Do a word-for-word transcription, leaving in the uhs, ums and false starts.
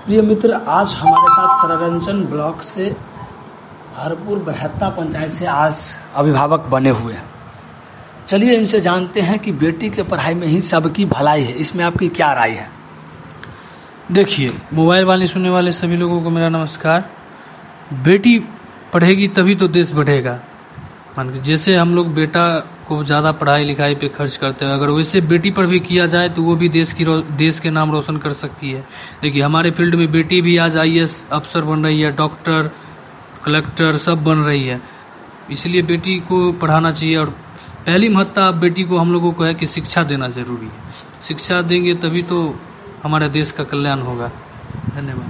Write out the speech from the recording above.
प्रिय मित्र, आज हमारे साथ सररंजन ब्लॉक से हरपुर बरहत्ता पंचायत से आज अभिभावक बने हुए हैं। चलिए इनसे जानते हैं कि बेटी के पढ़ाई में ही सबकी भलाई है, इसमें आपकी क्या राय है। देखिए, मोबाइल वाले सुनने वाले सभी लोगों को मेरा नमस्कार। बेटी पढ़ेगी तभी तो देश बढ़ेगा। मान के जैसे हम लोग बेटा को ज़्यादा पढ़ाई लिखाई पे खर्च करते हैं, अगर वैसे बेटी पर भी किया जाए तो वो भी देश की देश के नाम रोशन कर सकती है। देखिए, हमारे फील्ड में बेटी भी आज आई ए एस अफसर बन रही है, डॉक्टर, कलेक्टर सब बन रही है। इसलिए बेटी को पढ़ाना चाहिए और पहली महत्ता बेटी को हम लोगों को है कि शिक्षा देना जरूरी है। शिक्षा देंगे तभी तो हमारे देश का कल्याण होगा। धन्यवाद।